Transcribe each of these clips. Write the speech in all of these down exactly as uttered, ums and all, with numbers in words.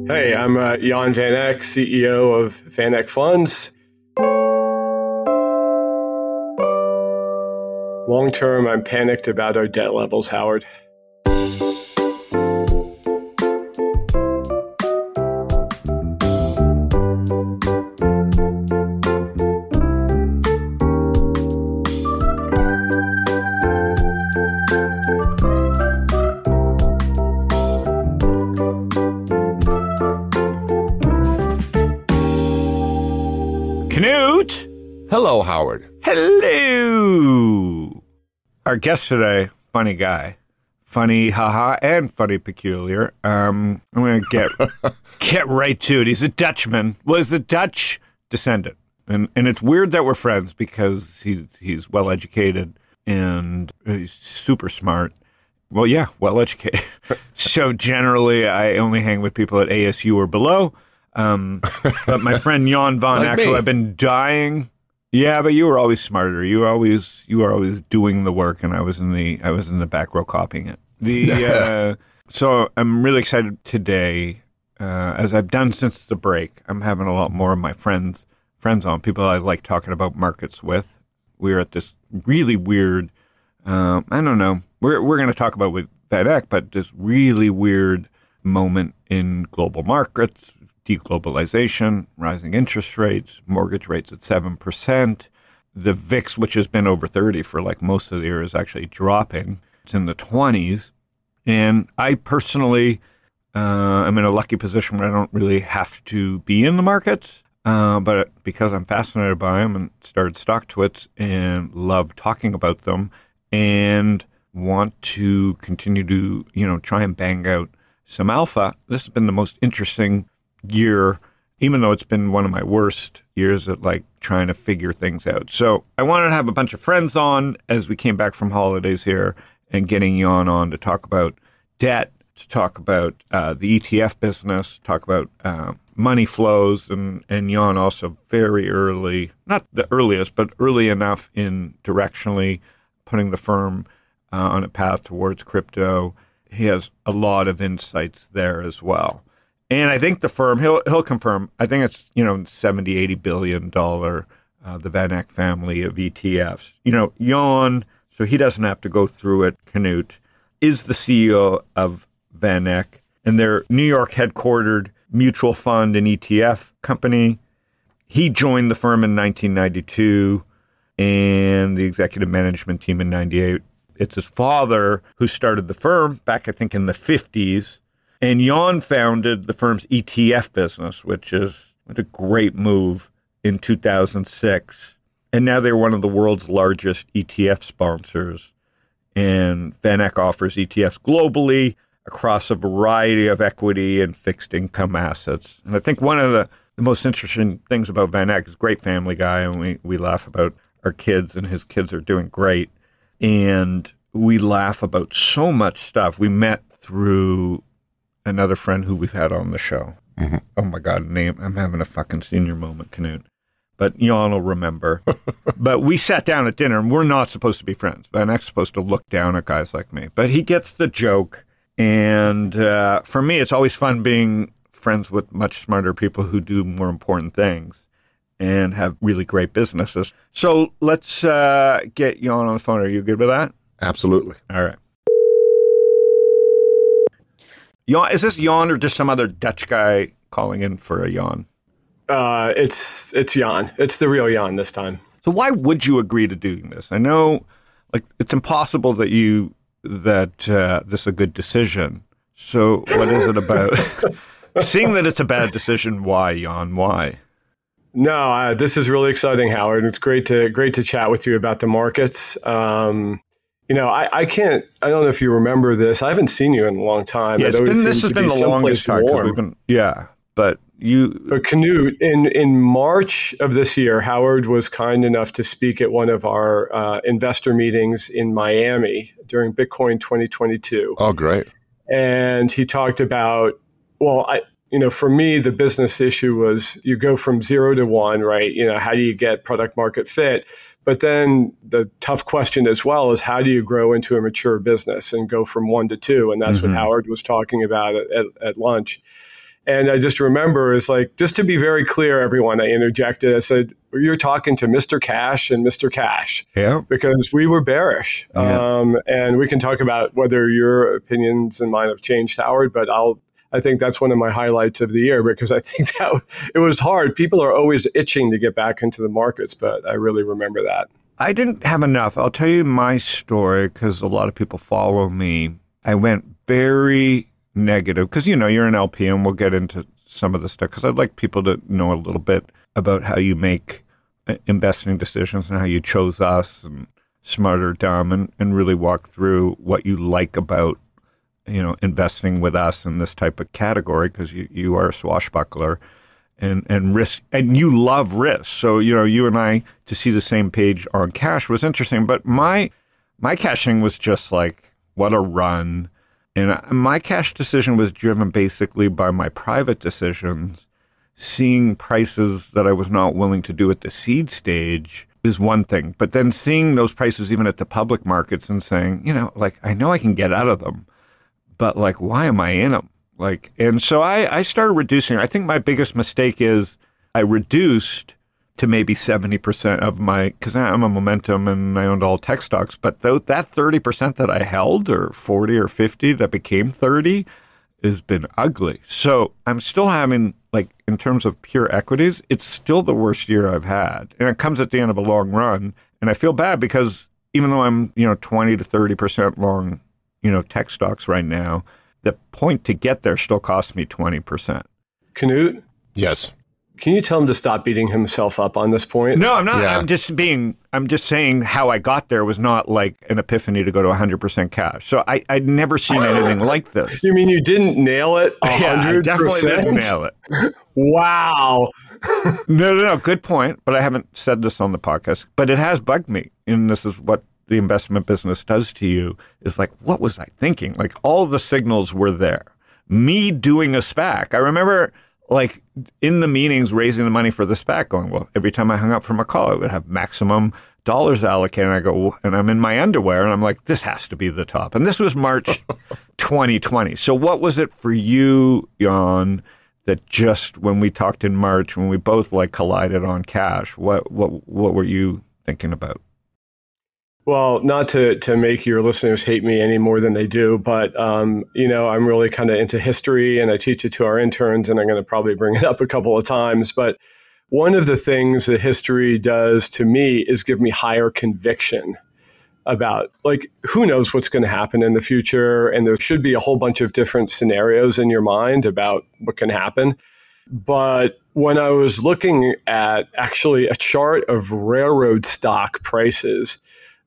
Hey, I'm uh, Jan van Eck, C E O of Van Eck Funds. Long term, I'm panicked about our debt levels, Howard. Knut! Hello, Howard. Hello! Our guest today, funny guy. Funny, haha, and funny peculiar. Um, I'm going to get get right to it. He's a Dutchman. Well, he's a Dutch descendant. And and it's weird that we're friends because he's, he's well-educated and he's super smart. Well, yeah, well-educated. So generally, I only hang with people at A S U or below. Um, but my friend Jan van Like Eck, me. who I've been dying. Yeah, but you were always smarter. You were always you were always doing the work, and I was in the I was in the back row copying it. The uh, so I'm really excited today, uh, as I've done since the break. I'm having a lot more of my friends friends on, people I like talking about markets with. We're at this really weird. Um, I don't know. We're we're going to talk about with Van Eck, but this really weird moment in global markets. Deglobalization, rising interest rates, mortgage rates at seven percent. The V I X, which has been over thirty for like most of the year, is actually dropping. It's in the twenties. And I personally uh, am in a lucky position where I don't really have to be in the markets. Uh, but because I'm fascinated by them and started StockTwits and love talking about them and want to continue to, you know, try and bang out some alpha, this has been the most interesting year, even though it's been one of my worst years at like trying to figure things out. So I wanted to have a bunch of friends on as we came back from holidays here and getting Jan on to talk about debt, to talk about uh, the E T F business, talk about uh, money flows, and, and Jan also very early, not the earliest, but early enough in directionally putting the firm uh, on a path towards crypto. He has a lot of insights there as well. And I think the firm, he'll he'll confirm, I think it's, you know, seventy, eighty billion dollars, uh, the Van Eck family of E T Fs. You know, Jan, so he doesn't have to go through it, Knut, is the C E O of Van Eck, and their New York headquartered mutual fund and E T F company. He joined the firm in nineteen ninety-two and the executive management team in ninety-eight. It's his father who started the firm back, I think, in the fifties. And Jan founded the firm's E T F business, which is what a great move in two thousand six. And now they're one of the world's largest E T F sponsors. And Van Eck offers E T Fs globally across a variety of equity and fixed income assets. And I think one of the, the most interesting things about Van Eck is a great family guy, and we, we laugh about our kids, and his kids are doing great. And we laugh about so much stuff. We met through another friend who we've had on the show. Mm-hmm. Oh my God, name, I'm having a fucking senior moment, Knut. But Jan will remember. But we sat down at dinner, and we're not supposed to be friends. Van Eck's supposed to look down at guys like me. But he gets the joke. And uh, for me, it's always fun being friends with much smarter people who do more important things and have really great businesses. So let's uh, get Jan on the phone. Are you good with that? Absolutely. All right. Jan, is this Jan or just some other Dutch guy calling in for a Jan? Uh, it's it's Jan. It's the real Jan this time. So why would you agree to doing this? I know, like, it's impossible that you that uh, this is a good decision. So what is it about? Seeing that it's a bad decision, why, Jan? Why? No, uh, this is really exciting, Howard. It's great to great to chat with you about the markets. Um, You know, I, I can't, I don't know if you remember this. I haven't seen you in a long time. Yeah, it's been, this has been be the longest time. 'Cause warm. We've been, yeah, but you. But Knut, in, in March of this year, Howard was kind enough to speak at one of our uh, investor meetings in Miami during Bitcoin twenty twenty-two. Oh, great. And he talked about, well, I, you know, for me, the business issue was you go from zero to one, right? You know, how do you get product market fit? But then the tough question as well is how do you grow into a mature business and go from one to two? And that's mm-hmm. what Howard was talking about at, at, at lunch. And I just remember it's like, just to be very clear, everyone, I interjected, I said, you're talking to Mister Cash and Mister Cash. Yeah. Because we were bearish. Yeah. Um, and we can talk about whether your opinions and mine have changed, Howard, but I'll, I think that's one of my highlights of the year because I think that it was hard. People are always itching to get back into the markets, but I really remember that. I didn't have enough. I'll tell you my story because a lot of people follow me. I went very negative because, you know, you're an L P and we'll get into some of the stuff because I'd like people to know a little bit about how you make investing decisions and how you chose us and Smart or Dumb and, and really walk through what you like about, you know, investing with us in this type of category because you, you are a swashbuckler and, and risk and you love risk. So, you know, you and I to see the same page on cash was interesting. But my my cashing was just like, what a run. And my cash decision was driven basically by my private decisions. Seeing prices that I was not willing to do at the seed stage is one thing. But then seeing those prices even at the public markets and saying, you know, like, I know I can get out of them, but like, why am I in them? Like, and so I, I started reducing. I think my biggest mistake is I reduced to maybe seventy percent of my, because I'm a momentum and I owned all tech stocks, but th- that thirty percent that I held or forty or fifty that became thirty has been ugly. So I'm still having, like, in terms of pure equities, it's still the worst year I've had. And it comes at the end of a long run. And I feel bad because even though I'm, you know, twenty to thirty percent long, you know, tech stocks right now, the point to get there still costs me twenty percent. Knut? Yes. Can you tell him to stop beating himself up on this point? No, I'm not. Yeah. I'm just being, I'm just saying how I got there was not like an epiphany to go to one hundred percent cash. So I, I'd never seen anything like this. You mean you didn't nail it one hundred percent? Yeah, I definitely didn't nail it. Wow. No, no, no. Good point. But I haven't said this on the podcast. But it has bugged me. And this is what the investment business does to you is like, what was I thinking? Like all the signals were there. Me doing a SPAC. I remember like in the meetings raising the money for the SPAC going, well, every time I hung up from a call, I would have maximum dollars allocated. And I go, and I'm in my underwear and I'm like, this has to be the top. And this was March twenty twenty. So what was it for you, Jan, that just when we talked in March, when we both like collided on cash, what what what were you thinking about? Well, not to, to make your listeners hate me any more than they do, but, um, you know, I'm really kind of into history and I teach it to our interns and I'm going to probably bring it up a couple of times. But one of the things that history does to me is give me higher conviction about, like, who knows what's going to happen in the future. And there should be a whole bunch of different scenarios in your mind about what can happen. But when I was looking at actually a chart of railroad stock prices,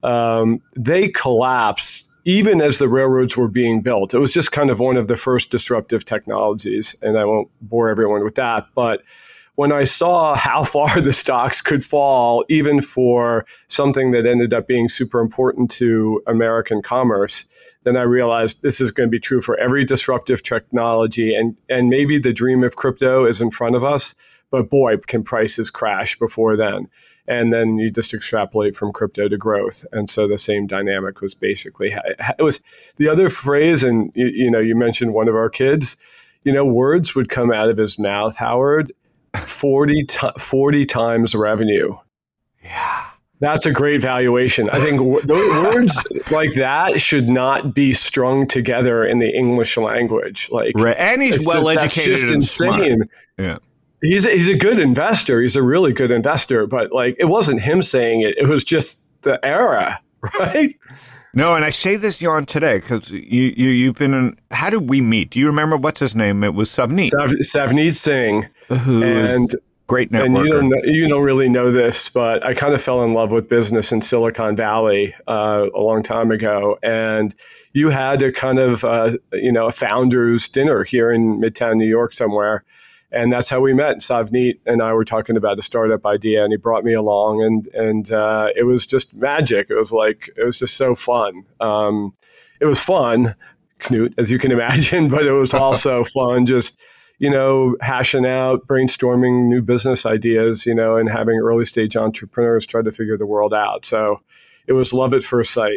Um, they collapsed even as the railroads were being built. It was just kind of one of the first disruptive technologies, and I won't bore everyone with that. But when I saw how far the stocks could fall, even for something that ended up being super important to American commerce, then I realized this is going to be true for every disruptive technology. And, and maybe the dream of crypto is in front of us, but boy, can prices crash before then. And then you just extrapolate from crypto to growth. And so the same dynamic was basically, it was the other phrase, and you, you know, you mentioned one of our kids, you know, words would come out of his mouth, Howard, forty, t- forty times revenue. Yeah. That's a great valuation. I think w- those words like that should not be strung together in the English language. Like, right. And he's well just, educated that's just and insane. smart. Yeah. He's a, he's a good investor. He's a really good investor, but like it wasn't him saying it. It was just the era, right? No, and I say this, Jan, today because you, you you've been in. How did we meet? Do you remember what's his name? It was Savneet. Sav, Savneet Singh, Who and great networker. And you don't know, you don't really know this, but I kind of fell in love with business in Silicon Valley uh, a long time ago, and you had a kind of uh, you know a founders dinner here in Midtown New York somewhere. And that's how we met. Savneet and I were talking about a startup idea, and he brought me along, and and uh, it was just magic. It was like it was just so fun. Um, it was fun, Knut, as you can imagine, but it was also fun just you know hashing out, brainstorming new business ideas, you know, and having early stage entrepreneurs try to figure the world out. So it was love at first sight.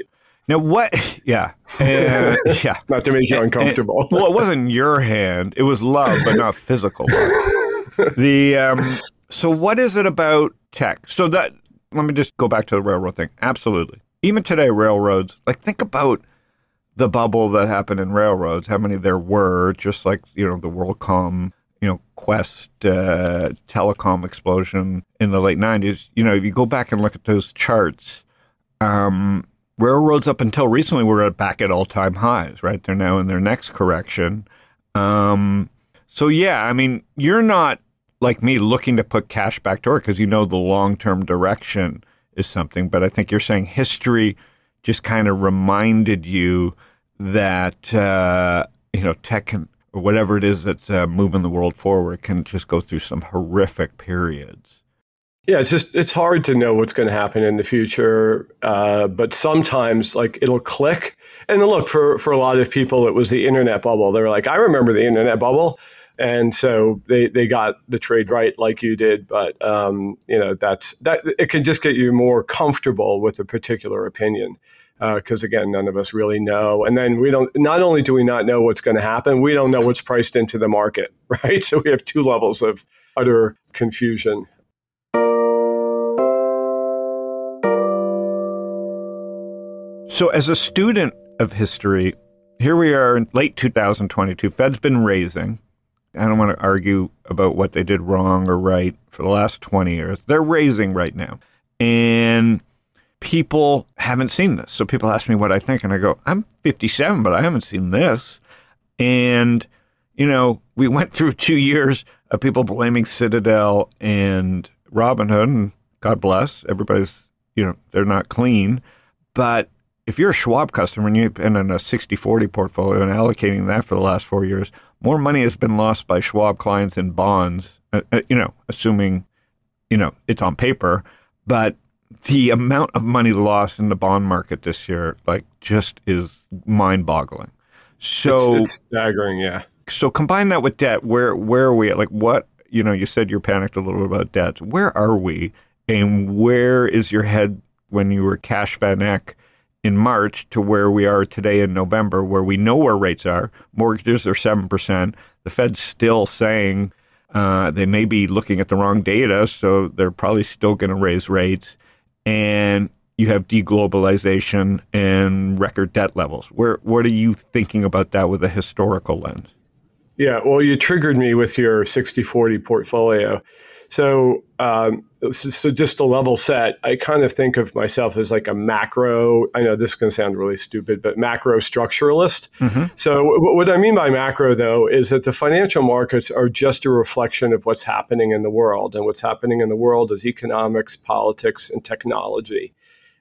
Now what? Yeah, uh, yeah. Not to make you And- uncomfortable. and- well, it wasn't your hand; it was love, but not physical love. The um, so what is it about tech? So that let me just go back to the railroad thing. Absolutely. Even today, railroads. Like think about the bubble that happened in railroads. How many there were? Just like you know the WorldCom, you know Quest uh, telecom explosion in the late nineties. You know, if you go back and look at those charts. Um, Railroads up until recently were at back at all-time highs, right? They're now in their next correction. Um, so, yeah, I mean, you're not like me looking to put cash back to work because you know the long-term direction is something. But I think you're saying history just kind of reminded you that, uh, you know, tech can, or whatever it is that's uh, moving the world forward can just go through some horrific periods. Yeah, it's just it's hard to know what's going to happen in the future, uh, but sometimes like it'll click. And then look, for for a lot of people, it was the internet bubble. They were like, I remember the internet bubble, and so they, they got the trade right like you did. But um, you know, that's that it can just get you more comfortable with a particular opinion because uh, again, none of us really know. And then we don't. Not only do we not know what's going to happen, we don't know what's priced into the market, right? So we have two levels of utter confusion. So as a student of history, here we are in late two thousand twenty-two. Fed's been raising. I don't want to argue about what they did wrong or right for the last twenty years. They're raising right now. And people haven't seen this. So people ask me what I think, and I go, I'm fifty-seven, but I haven't seen this. And, you know, we went through two years of people blaming Citadel and Robinhood, and God bless, everybody's, you know, they're not clean. But if you're a Schwab customer and you've been in a sixty forty portfolio and allocating that for the last four years, more money has been lost by Schwab clients in bonds, uh, uh, you know, assuming, you know, it's on paper. But the amount of money lost in the bond market this year, like, just is mind-boggling. So it's, it's staggering, yeah. So combine that with debt. Where where are we at? Like, what, you know, you said you're panicked a little bit about debts. Where are we? And where is your head when you were cash Van Eck in March to where we are today in November, where we know where rates are? Mortgages are seven percent. The Fed's still saying uh, they may be looking at the wrong data, so they're probably still going to raise rates. And you have deglobalization and record debt levels. Where, what are you thinking about that with a historical lens? Yeah, well, you triggered me with your sixty forty portfolio. So, um, so, so just to level set, I kind of think of myself as like a macro, I know this is going to sound really stupid, but macro structuralist. Mm-hmm. So w- what I mean by macro, though, is that the financial markets are just a reflection of what's happening in the world. And what's happening in the world is economics, politics, and technology.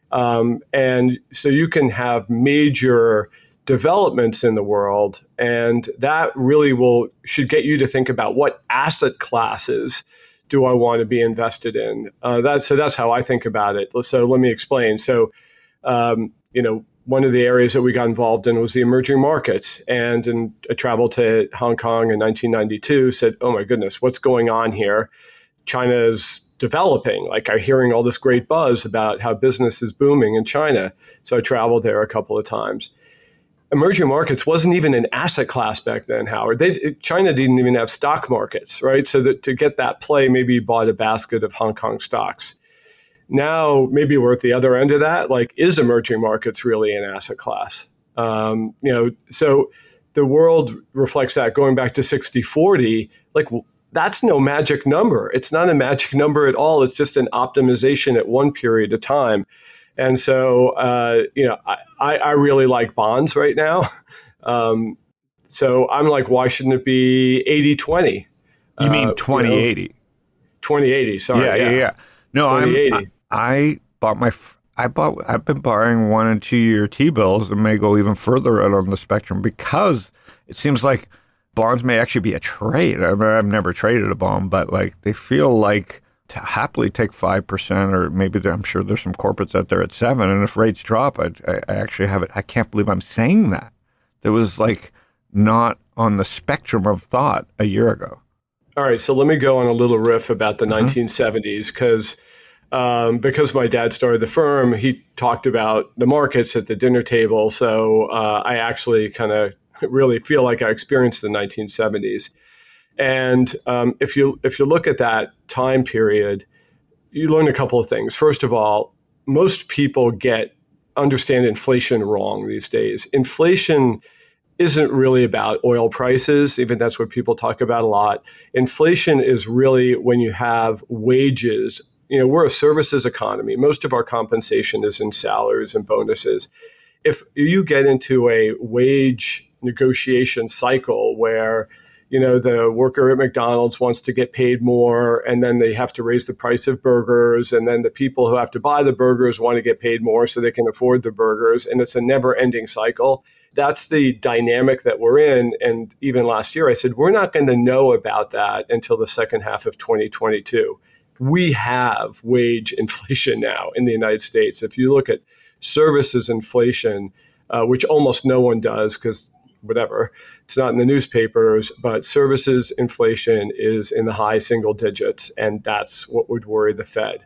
Um, and so you can have major developments in the world, and that really will should get you to think about what asset classes do I want to be invested in? Uh, that, so that's how I think about it. So let me explain. So, um, you know, one of the areas that we got involved in was the emerging markets. And in a travel to Hong Kong in nineteen ninety-two, said, oh my goodness, what's going on here? China is developing. Like, I'm hearing all this great buzz about how business is booming in China. So I traveled there a couple of times. Emerging markets wasn't even an asset class back then, Howard. They, China didn't even have stock markets, right? So that to get that play, maybe you bought a basket of Hong Kong stocks. Now, maybe we're at the other end of that. Like, is emerging markets really an asset class? Um, you know, so the world reflects that. Going back to sixty forty, like, that's no magic number. It's not a magic number at all. It's just an optimization at one period of time. And so, uh, you know, I, I really like bonds right now. Um, so I'm like, why shouldn't it be eighty twenty? You mean twenty eighty? Uh, you know, twenty eighty, sorry. Yeah, yeah, yeah. No, I'm, I, I bought my, I bought, I've been borrowing one and two year T-bills and may go even further out on the spectrum because it seems like bonds may actually be a trade. I mean, I've never traded a bond, but like they feel like to happily take five percent, or maybe I'm sure there's some corporates out there at seven. And if rates drop, I, I actually have it. I can't believe I'm saying that. That was like not on the spectrum of thought a year ago. All right. So let me go on a little riff about the mm-hmm. nineteen seventies, because Um, because my dad started the firm, he talked about the markets at the dinner table. So uh, I actually kind of really feel like I experienced the nineteen seventies. And um, if you if you look at that time period, you learn a couple of things. First of all, most people get understand inflation wrong these days. Inflation isn't really about oil prices, even that's what people talk about a lot. Inflation is really when you have wages. You know, we're a services economy. Most of our compensation is in salaries and bonuses. If you get into a wage negotiation cycle where, you know, the worker at McDonald's wants to get paid more, and then they have to raise the price of burgers, and then the people who have to buy the burgers want to get paid more so they can afford the burgers, and it's a never-ending cycle. That's the dynamic that we're in. And even last year, I said, we're not going to know about that until the second half of twenty twenty-two. We have wage inflation now in the United States. If you look at services inflation, uh, which almost no one does because whatever, it's not in the newspapers, but services inflation is in the high single digits, and that's what would worry the Fed.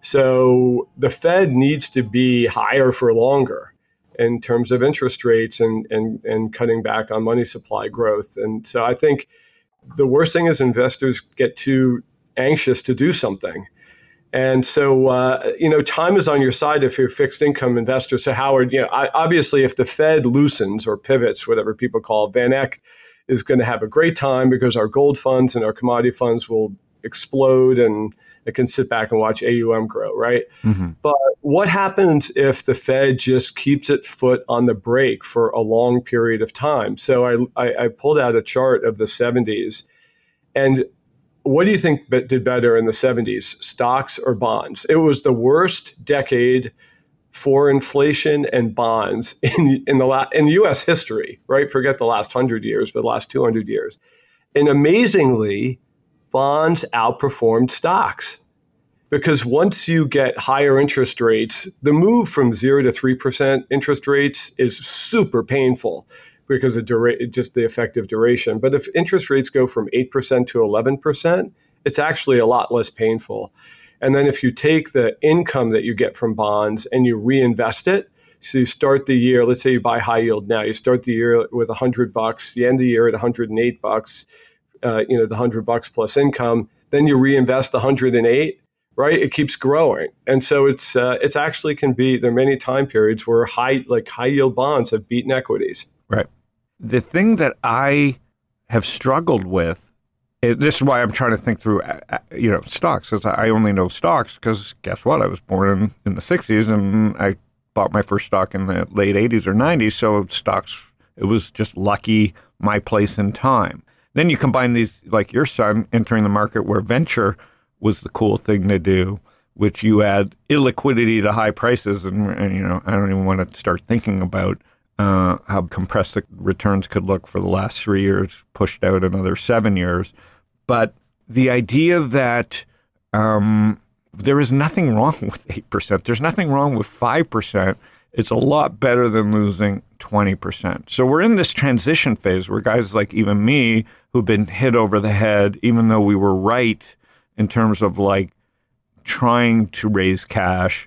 So the Fed needs to be higher for longer in terms of interest rates and, and, and cutting back on money supply growth. And so I think the worst thing is investors get too anxious to do something. And so, uh, you know, time is on your side if you're a fixed income investor. So Howard, you know, I, obviously if the Fed loosens or pivots, whatever people call it, Van Eck is going to have a great time because our gold funds and our commodity funds will explode and it can sit back and watch A U M grow, right? Mm-hmm. But what happens if the Fed just keeps its foot on the brake for a long period of time? So I, I, I pulled out a chart of the seventies, and what do you think did better in the seventies, stocks or bonds? It was the worst decade for inflation and bonds in in the la- in U S history, right? Forget the last one hundred years, but the last two hundred years. And amazingly, bonds outperformed stocks because once you get higher interest rates, the move from zero to three percent interest rates is super painful because of dura- just the effective duration. But if interest rates go from eight percent to eleven percent, it's actually a lot less painful. And then if you take the income that you get from bonds and you reinvest it, so you start the year, let's say you buy high yield now, you start the year with one hundred bucks, you end the year at one hundred eight bucks, uh, you know, the one hundred bucks plus income, then you reinvest one hundred eight, right? It keeps growing. And so it's uh, it's actually can be, there are many time periods where high like high yield bonds have beaten equities. Right. The thing that I have struggled with, this is why I'm trying to think through, you know, stocks, because I only know stocks because guess what? I was born in, in the sixties and I bought my first stock in the late eighties or nineties. So stocks, it was just lucky, my place in time. Then you combine these, like your son entering the market where venture was the cool thing to do, which you add illiquidity to high prices. And, and you know, I don't even want to start thinking about Uh, how compressed the returns could look for the last three years, pushed out another seven years. But the idea that um, there is nothing wrong with eight percent, there's nothing wrong with five percent, it's a lot better than losing twenty percent. So we're in this transition phase where guys like even me who've been hit over the head, even though we were right in terms of like trying to raise cash,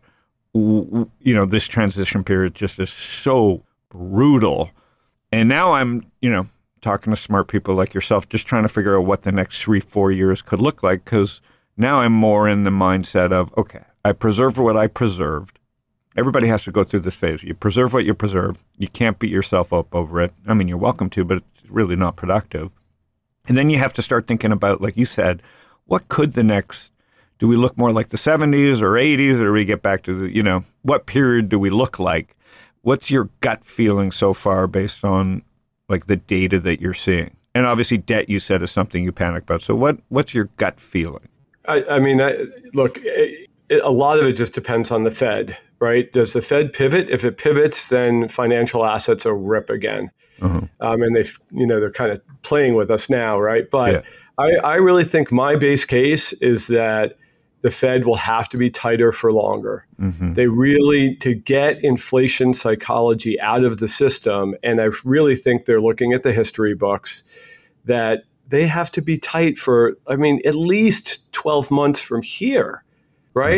w- you know, this transition period just is so brutal. And now I'm, you know, talking to smart people like yourself, just trying to figure out what the next three, four years could look like. Because now I'm more in the mindset of, okay, I preserved what I preserved. Everybody has to go through this phase. You preserve what you preserve. You can't beat yourself up over it. I mean, you're welcome to, but it's really not productive. And then you have to start thinking about, like you said, what could the next, do we look more like the seventies or eighties, or do we get back to the, you know, what period do we look like? What's your gut feeling so far based on like the data that you're seeing? And obviously debt, you said, is something you panic about. So what, what's your gut feeling? I, I mean, I, look, it, it, a lot of it just depends on the Fed, right? Does the Fed pivot? If it pivots, then financial assets will rip again. Uh-huh. Um, and they, you know, they're kind of playing with us now, right? But yeah. I, I really think my base case is that the Fed will have to be tighter for longer. Mm-hmm. They really, to get inflation psychology out of the system, and I really think they're looking at the history books, that they have to be tight for, I mean, at least twelve months from here, right? Mm-hmm.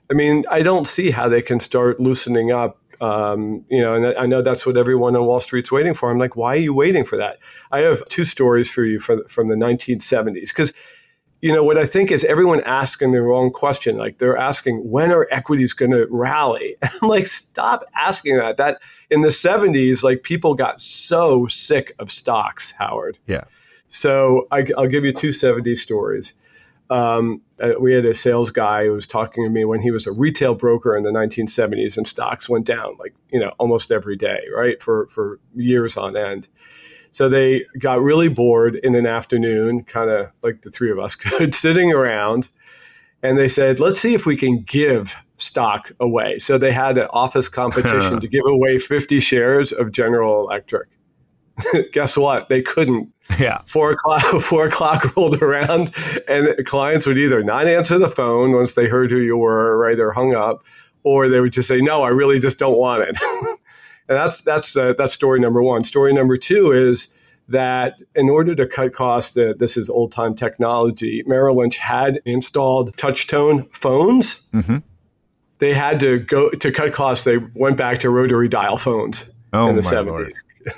I mean, I don't see how they can start loosening up. Um, you know, and I know that's what everyone on Wall Street's waiting for. I'm like, why are you waiting for that? I have two stories for you from, from the nineteen seventies. Because, you know, what I think is everyone asking the wrong question. Like they're asking, when are equities going to rally? I'm like, stop asking that. That in the seventies, like people got so sick of stocks, Howard. Yeah. So I, I'll give you two seventies stories. Um, uh, we had a sales guy who was talking to me when he was a retail broker in the nineteen seventies, and stocks went down like, you know, almost every day, right? For, for years on end. So they got really bored in an afternoon, kind of like the three of us could, sitting around, and they said, let's see if we can give stock away. So they had an office competition to give away fifty shares of General Electric. Guess what? They couldn't. Yeah. Four o'clock, four o'clock rolled around, and clients would either not answer the phone once they heard who you were, right, or hung up, or they would just say, no, I really just don't want it. And that's that's uh, that's story number one. Story number two is that in order to cut costs, uh, this is old time technology. Merrill Lynch had installed touch-tone phones. Mm-hmm. They had to go to cut costs. They went back to rotary dial phones oh, in the my seventies. Lord.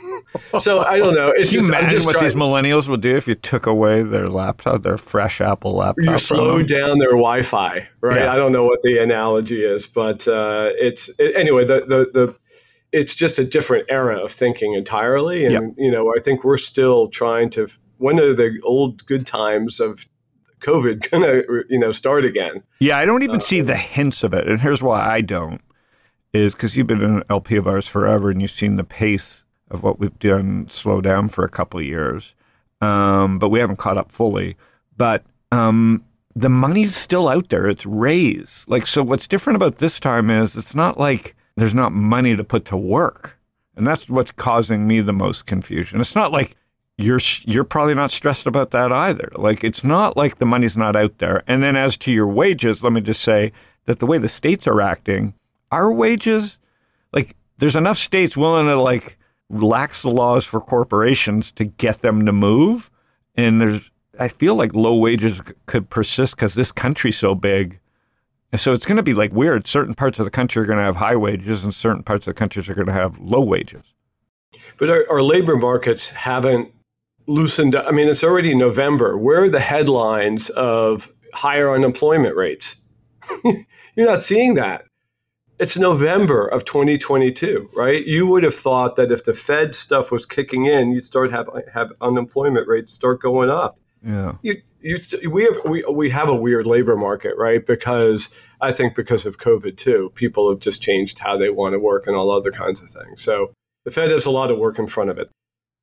So I don't know. It's Can you just, imagine I'm just what trying, these millennials would do if you took away their laptop, their fresh Apple laptop? you slow down their Wi-Fi, right? Yeah. I don't know what the analogy is, but uh, it's it, anyway. The, the the it's just a different era of thinking entirely, and Yep. you know, I think we're still trying to. When are the old good times of COVID gonna you know start again? Yeah, I don't even Uh, see the hints of it. And here's why I don't, is because you've been an L P of ours forever and you've seen the pace of what we've done slow down for a couple of years. Um, but we haven't caught up fully. But um, the money's still out there. It's raised. Like, so what's different about this time is it's not like there's not money to put to work. And that's what's causing me the most confusion. It's not like you're you're probably not stressed about that either. Like, it's not like the money's not out there. And then as to your wages, let me just say that the way the states are acting, our wages, like, there's enough states willing to, like, relax the laws for corporations to get them to move. And there's, I feel like low wages c- could persist because this country's so big. And so it's going to be like weird. Certain parts of the country are going to have high wages and certain parts of the countries are going to have low wages. But our, our labor markets haven't loosened up. I mean, it's already November. Where are the headlines of higher unemployment rates? You're not seeing that. It's November of twenty twenty-two, right? You would have thought that if the Fed stuff was kicking in, you'd start have have unemployment rates start going up. Yeah. You, you, we have we we have a weird labor market, right? Because I think because of COVID too, people have just changed how they want to work and all other kinds of things. So the Fed has a lot of work in front of it.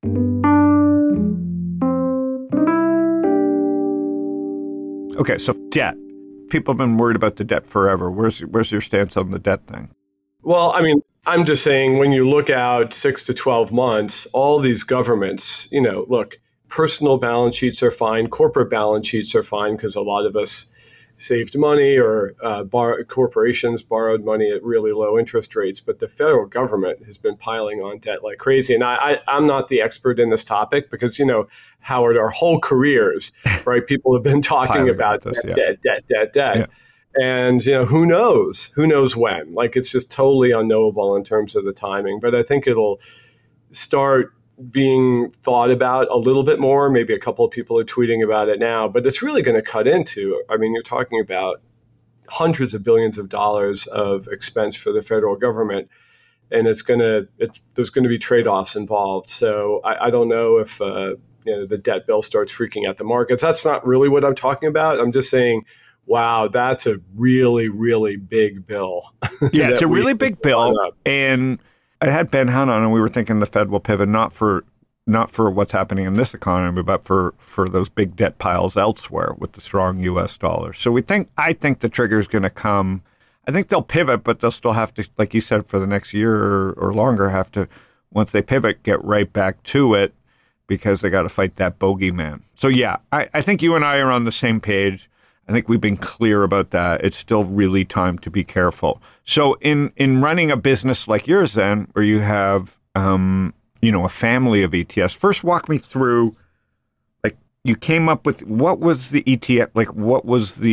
Okay, so debt. People have been worried about the debt forever. Where's where's your stance on the debt thing? Well, I mean, I'm just saying when you look out six to twelve months, all these governments, you know, look, personal balance sheets are fine. Corporate balance sheets are fine because a lot of us saved money or uh, bar- corporations borrowed money at really low interest rates. But the federal government has been piling on debt like crazy. And I, I, I'm not the expert in this topic because, you know, Howard, our whole careers, right? People have been talking about this, debt, yeah. debt, debt, debt, debt. Yeah. And, you know, who knows? Who knows when? Like, it's just totally unknowable in terms of the timing. But I think it'll start being thought about a little bit more. Maybe a couple of people are tweeting about it now. But it's really going to cut into, I mean, you're talking about hundreds of billions of dollars of expense for the federal government. And it's going to, it's, there's going to be trade-offs involved. So I, I don't know if, uh, you know, the debt bill starts freaking out the markets. That's not really what I'm talking about. I'm just saying, wow, that's a really, really big bill. Yeah, it's a we- really big bill. And I had Ben Hunt on, and we were thinking the Fed will pivot not for not for what's happening in this economy, but for, for those big debt piles elsewhere with the strong U S dollar. So we think I think the trigger is going to come. I think they'll pivot, but they'll still have to, like you said, for the next year or, or longer, have to, once they pivot, get right back to it because they got to fight that bogeyman. So yeah, I, I think you and I are on the same page. I think we've been clear about that. It's still really time to be careful. So in, in running a business like yours then, where you have, um, you know, a family of E T Fs, first walk me through, like you came up with, what was the E T F, like what was the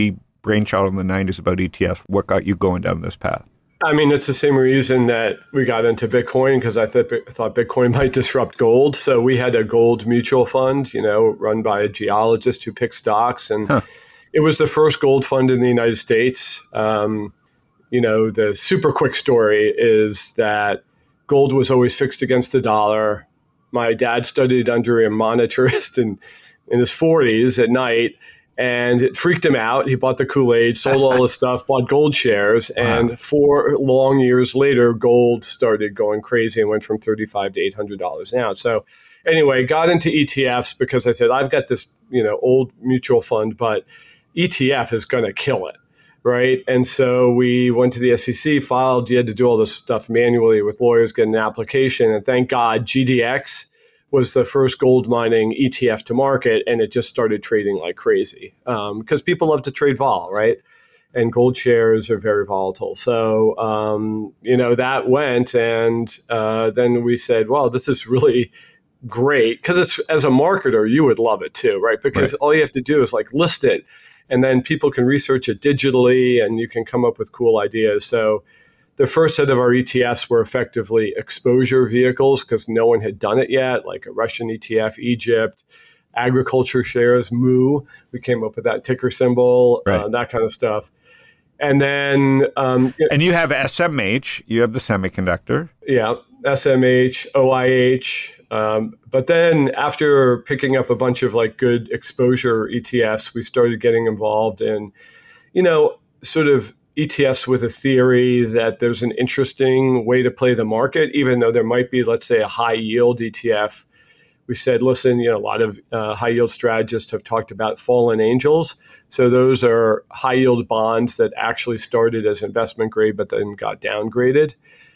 brainchild in the nineties about E T Fs. What got you going down this path? I mean, it's the same reason that we got into Bitcoin, because I th- thought Bitcoin might disrupt gold. So we had a gold mutual fund, you know, run by a geologist who picked stocks. And huh. It was the first gold fund in the United States. Um, you know, the super quick story is that gold was always fixed against the dollar. My dad studied under a monetarist in, in his forties at night, and it freaked him out. He bought the Kool-Aid, sold all his stuff, bought gold shares, and wow. four long years later, gold started going crazy and went from thirty-five to eight hundred dollars an ounce. So anyway, got into E T Fs because I said, I've got this, you know, old mutual fund, but E T F is going to kill it. Right. And so we went to the S E C, filed. You had to do all this stuff manually with lawyers, get an application. And thank God, G D X was the first gold mining E T F to market. And it just started trading like crazy um, because people love to trade vol. Right. And gold shares are very volatile. So, um, you know, that went. And uh, then we said, well, this is really great, because it's, as a marketer, you would love it too. Right. Because right. all you have to do is like list it. And then people can research it digitally, and you can come up with cool ideas. So the first set of our E T Fs were effectively exposure vehicles, because no one had done it yet, like a Russian E T F, Egypt, agriculture shares, M O O. We came up with that ticker symbol, right. uh, that kind of stuff. And then... Um, and you have S M H, you have the semiconductor. Yeah, S M H, O I H. Um, but then after picking up a bunch of like good exposure E T Fs, we started getting involved in, you know, sort of E T Fs with a theory that there's an interesting way to play the market, even though there might be, let's say, a high yield E T F. We said, listen, you know, a lot of uh, high yield strategists have talked about fallen angels. So those are high yield bonds that actually started as investment grade, but then got downgraded.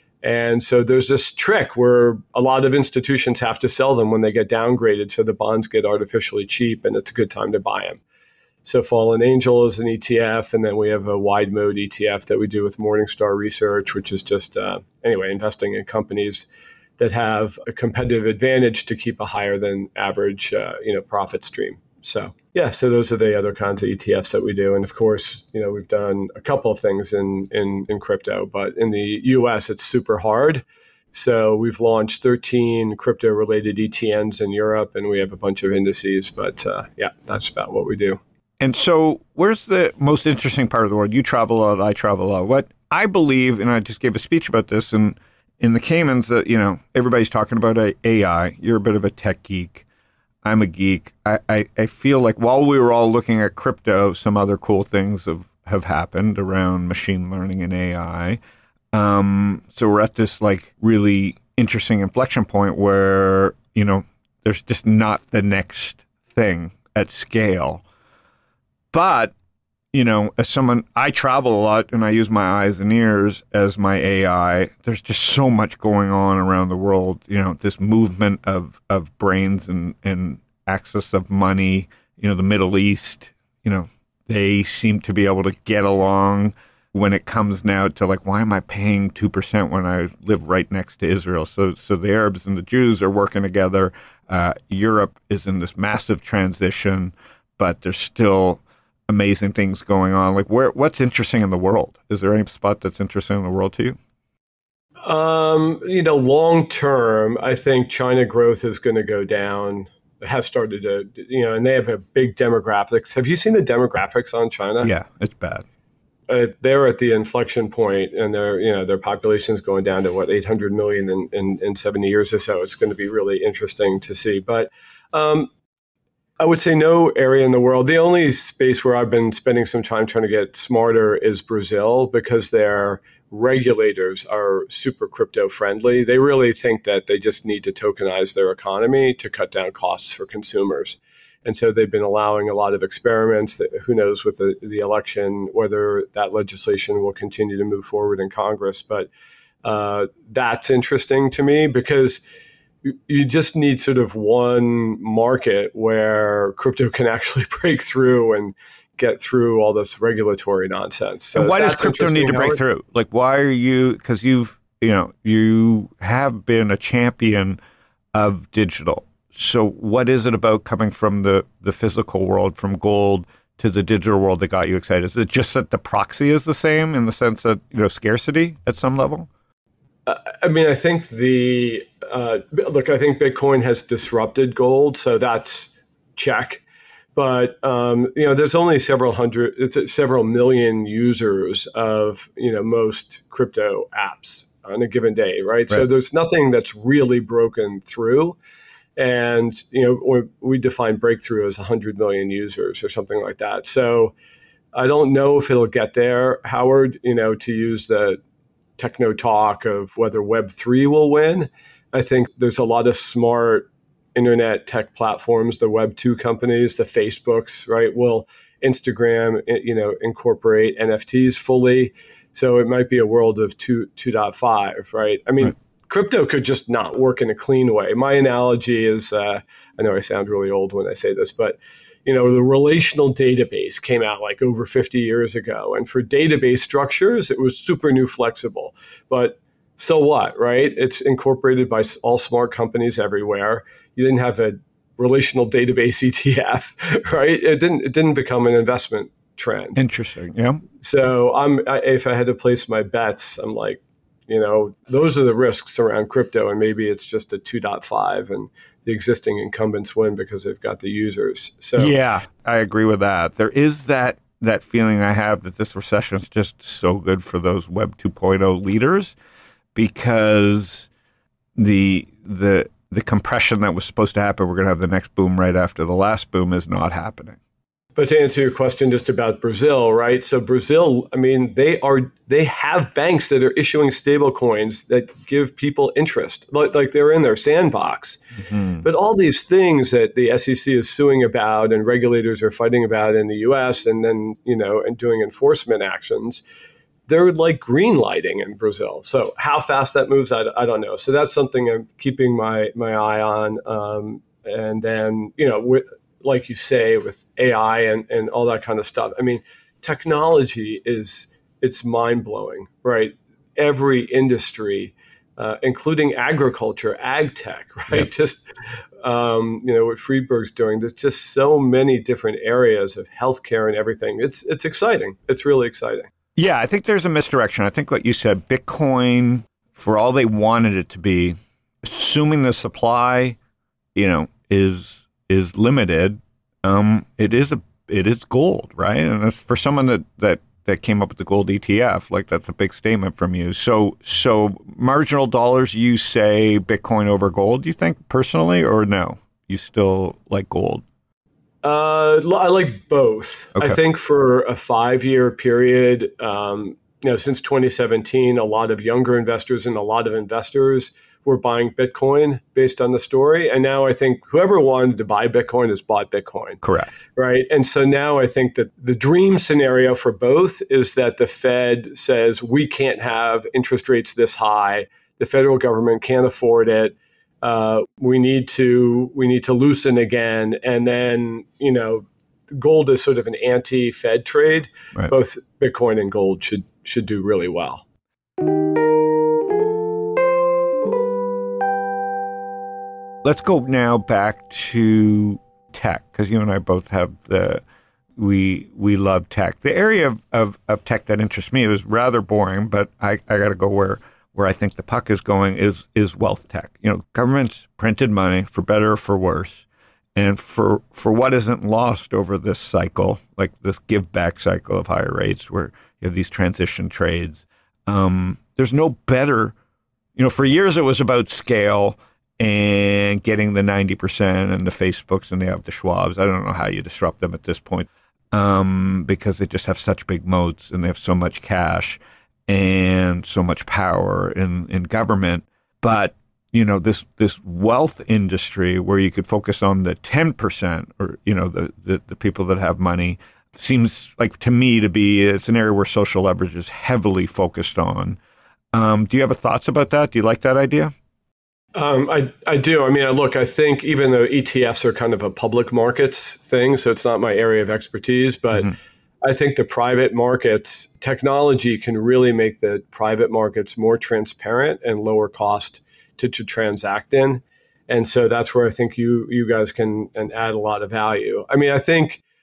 And so there's this trick where a lot of institutions have to sell them when they get downgraded, so the bonds get artificially cheap, and it's a good time to buy them. So Fallen Angel is an E T F, and then we have a wide mode E T F that we do with Morningstar Research, which is just, uh, anyway, investing in companies that have a competitive advantage to keep a higher than average, uh, you know, profit stream. So yeah, so those are the other kinds of E T Fs that we do. And of course, you know, we've done a couple of things in, in, in crypto, but in the U S it's super hard. So we've launched thirteen crypto related E T Ns in Europe, and we have a bunch of indices, but uh, yeah, that's about what we do. And so where's the most interesting part of the world? You travel a lot, I travel a lot. What I believe, and I just gave a speech about this, and in the Caymans, that, you know, everybody's talking about A I. You're a bit of a tech geek. I'm a geek. I, I, I feel like while we were all looking at crypto, some other cool things have, have happened around machine learning and A I. Um, so we're at this like really interesting inflection point where, you know, there's just not the next thing at scale. But, you know, as someone, I travel a lot and I use my eyes and ears as my A I. There's just so much going on around the world, you know, this movement of, of brains and, and access of money, you know, the Middle East, you know, they seem to be able to get along when it comes now to like, why am I paying two percent when I live right next to Israel? So, so the Arabs and the Jews are working together. Uh, Europe is in this massive transition, but there's still amazing things going on. Like, where, what's interesting in the world? Is there any spot that's interesting in the world to you? Um, you know, long term, I think China growth is going to go down. It has started to, you know, and they have a big demographics. Have you seen the demographics on China? Yeah, it's bad. Uh, they're at the inflection point, and their, you know, their population is going down to what, eight hundred million in, in, in seventy years or so. It's going to be really interesting to see. But um, I would say no area in the world. The only space where I've been spending some time trying to get smarter is Brazil, because their regulators are super crypto friendly. They really think that they just need to tokenize their economy to cut down costs for consumers. And so they've been allowing a lot of experiments that, who knows with the, the election, whether that legislation will continue to move forward in Congress. But uh, that's interesting to me, because you just need sort of one market where crypto can actually break through and get through all this regulatory nonsense. So and why does crypto need to break through? Like, why are you, because you've, you know, you have been a champion of digital. So what is it about coming from the, the physical world, from gold to the digital world that got you excited? Is it just that the proxy is the same in the sense that, you know, scarcity at some level? Uh, I mean, I think the, uh, look, I think Bitcoin has disrupted gold, so that's check. But, um, you know, there's only several hundred, it's several million users of, you know, most crypto apps on a given day, right? right? So there's nothing that's really broken through. And, you know, we define breakthrough as one hundred million users or something like that. So I don't know if it'll get there, Howard, you know, to use the techno talk of whether Web three will win. I think there's a lot of smart internet tech platforms, the Web two companies, the Facebooks, right? Will Instagram, you know, incorporate N F Ts fully? So it might be a world of two, two point five, right? I mean, right. Crypto could just not work in a clean way. My analogy is, uh, I know I sound really old when I say this, but you know, the relational database came out like over fifty years ago. And for database structures, it was super new flexible. But so what, right? It's incorporated by all smart companies everywhere. You didn't have a relational database E T F, right? It didn't, it didn't become an investment trend. Interesting, yeah. So I'm, I, if I had to place my bets, I'm like, you know, those are the risks around crypto, and maybe it's just a two point five and the existing incumbents win because they've got the users. So yeah, I agree with that. There is that that feeling I have that this recession is just so good for those Web two point oh leaders because the the the compression that was supposed to happen, we're going to have the next boom right after the last boom, is not happening. But to answer your question just about Brazil, right? So Brazil, I mean, they are they have banks that are issuing stable coins that give people interest, like, like they're in their sandbox. Mm-hmm. But all these things that the S E C is suing about and regulators are fighting about in the U S and then, you know, and doing enforcement actions, they're like green lighting in Brazil. So how fast that moves, I, I don't know. So that's something I'm keeping my my eye on. Um, and then, you know, with, like you say, with A I and, and all that kind of stuff. I mean, technology is, it's mind-blowing, right? Every industry, uh, including agriculture, ag tech, right? Yep. Just, um, you know, what Friedberg's doing, there's just so many different areas of healthcare and everything. It's, it's exciting. It's really exciting. Yeah, I think there's a misdirection. I think what you said, Bitcoin, for all they wanted it to be, assuming the supply, you know, is is limited, um, it is a it is gold, right? And that's for someone that, that that came up with the gold E T F, like that's a big statement from you. So so marginal dollars, you say Bitcoin over gold, you think personally, or no? You still like gold? Uh, I like both. Okay. I think for a five-year period, um, you know, since twenty seventeen, a lot of younger investors and a lot of investors were buying Bitcoin based on the story. And now I think whoever wanted to buy Bitcoin has bought Bitcoin. Correct. Right. And so now I think that the dream scenario for both is that the Fed says we can't have interest rates this high. The federal government can't afford it. Uh, we need to we need to loosen again. And then, you know, gold is sort of an anti-Fed trade. Right. Both Bitcoin and gold should should do really well. Let's go now back to tech, because you and I both have the, we we love tech. The area of, of, of tech that interests me, it was rather boring, but I, I got to go where, where I think the puck is going is is wealth tech. You know, governments printed money for better or for worse. And for for what isn't lost over this cycle, like this give back cycle of higher rates where you have these transition trades, um, there's no better, you know, for years it was about scale and getting the ninety percent and the Facebooks and they have the Schwabs. I don't know how you disrupt them at this point um, because they just have such big moats and they have so much cash and so much power in, in government. But, you know, this this wealth industry where you could focus on the ten percent or, you know, the, the, the people that have money seems like to me to be, it's an area where social leverage is heavily focused on. Um, do you have thoughts about that? Do you like that idea? Um, I, I do. I mean, look, I think even though E T Fs are kind of a public markets thing, so it's not my area of expertise, but mm-hmm. I think the private markets, technology can really make the private markets more transparent and lower cost to, to transact in. And so that's where I think you you guys can and add a lot of value. I mean, I think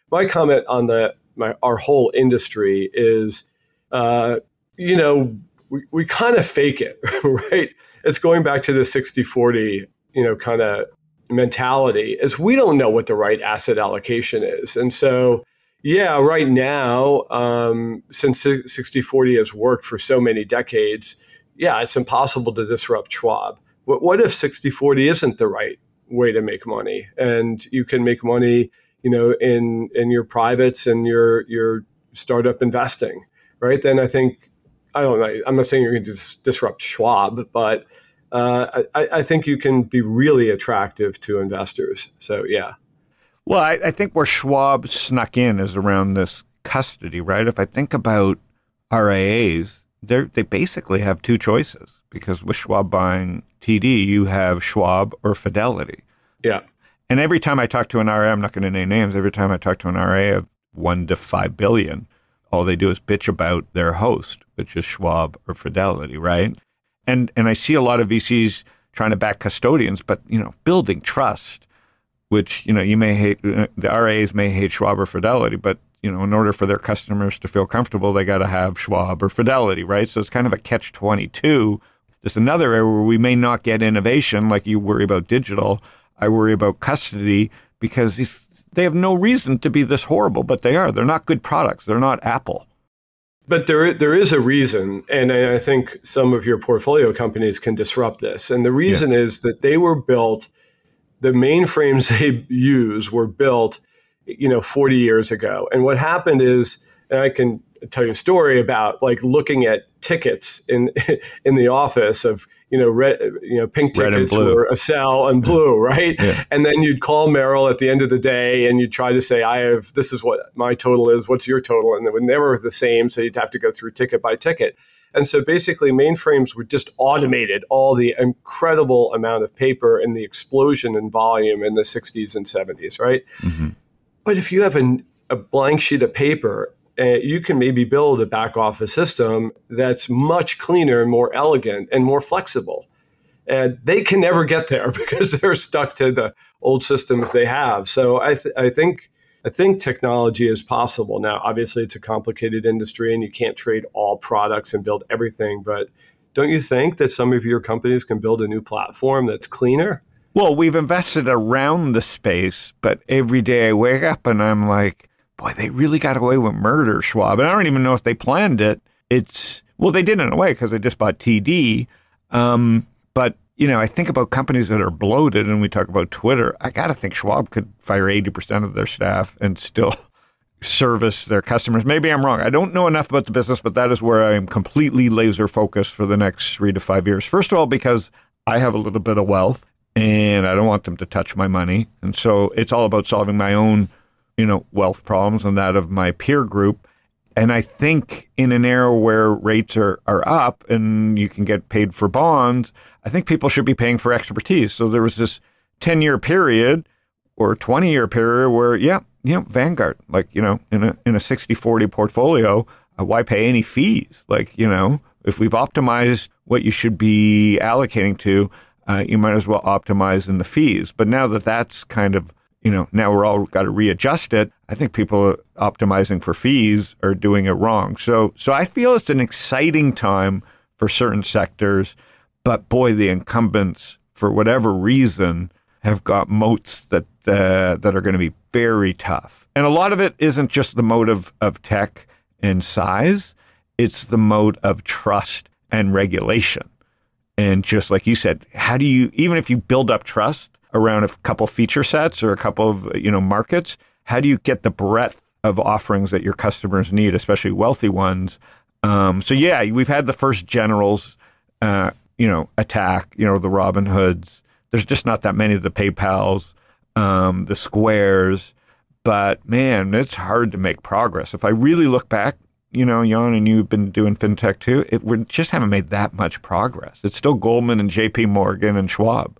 my comment on the my, our whole industry is, uh, you know, we, we kind of fake it, right? It's going back to the sixty forty, you know, kind of mentality, is we don't know what the right asset allocation is. And so, yeah, right now, um, since sixty forty has worked for so many decades, yeah, it's impossible to disrupt Schwab. What, what if sixty forty isn't the right way to make money, and you can make money, you know, in in your privates and your your startup investing, right? Then I think, I don't know, I'm not saying you're going to dis- disrupt Schwab, but uh, I, I think you can be really attractive to investors. So, yeah. Well, I, I think where Schwab snuck in is around this custody, right? If I think about R I As, they they basically have two choices, because with Schwab buying T D, you have Schwab or Fidelity. Yeah. And every time I talk to an R I A, I'm not going to name names, every time I talk to an R I A of one to five billion, all they do is bitch about their host, which is Schwab or Fidelity, right? And and I see a lot of V Cs trying to back custodians, but, you know, building trust, which, you know, you may hate, the R I As may hate Schwab or Fidelity, but, you know, in order for their customers to feel comfortable, they got to have Schwab or Fidelity, right? So it's kind of a catch twenty-two. Just another area where we may not get innovation, like you worry about digital. I worry about custody, because these, they have no reason to be this horrible, but they are. They're not good products. They're not Apple. But there, there is a reason, and I think some of your portfolio companies can disrupt this. And the reason yeah. is that they were built, the mainframes they use were built, you know, forty years ago. And what happened is, and I can tell you a story about like looking at tickets in in the office of, you know, red, you know, pink tickets were a sell and blue, right? Yeah. And then you'd call Merrill at the end of the day and you'd try to say, I have, this is what my total is, what's your total? And they were never the same. So you'd have to go through ticket by ticket. And so basically mainframes were just automated all the incredible amount of paper and the explosion in volume in the sixties and seventies, right? Mm-hmm. But if you have a, a blank sheet of paper, uh, you can maybe build a back office system that's much cleaner and more elegant and more flexible. And they can never get there because they're stuck to the old systems they have. So I, th- I think I think technology is possible. Now, obviously, it's a complicated industry and you can't trade all products and build everything. But don't you think that some of your companies can build a new platform that's cleaner? Well, we've invested around the space, but every day I wake up and I'm like, boy, they really got away with murder, Schwab. And I don't even know if they planned it. It's, well, they did in a way because they just bought T D. Um, but, you know, I think about companies that are bloated, and we talk about Twitter. I got to think Schwab could fire eighty percent of their staff and still service their customers. Maybe I'm wrong. I don't know enough about the business, but that is where I am completely laser focused for the next three to five years. First of all, because I have a little bit of wealth and I don't want them to touch my money. And so it's all about solving my own, you know, wealth problems and that of my peer group. And I think in an era where rates are, are up and you can get paid for bonds, I think people should be paying for expertise. So there was this ten-year period or twenty-year period where, yeah, you know, Vanguard, like, you know, in a in a sixty forty portfolio, uh, why pay any fees? Like, you know, if we've optimized what you should be allocating to, uh, you might as well optimize in the fees. But now that that's kind of, you know, now we're all got to readjust it. I think people optimizing for fees are doing it wrong. So, so I feel it's an exciting time for certain sectors, but boy, the incumbents, for whatever reason, have got moats that uh, that are going to be very tough. And a lot of it isn't just the moat of, of tech and size; it's the moat of trust and regulation. And just like you said, how do you, even if you build up trust around a couple feature sets or a couple of, you know, markets, how do you get the breadth of offerings that your customers need, especially wealthy ones? Um, so yeah, we've had the first generals, uh, you know, attack, you know, the Robin Hoods. There's just not that many of the PayPals, um, the Squares, but man, it's hard to make progress. If I really look back, you know, Jan, and you've been doing fintech too, it, we just haven't made that much progress. It's still Goldman and J P Morgan and Schwab.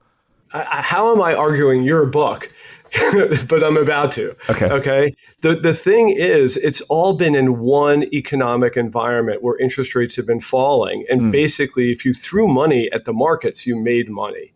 How am I arguing your book? But I'm about to. Okay. Okay. The the thing is, it's all been in one economic environment where interest rates have been falling. And mm. basically, if you threw money at the markets, you made money.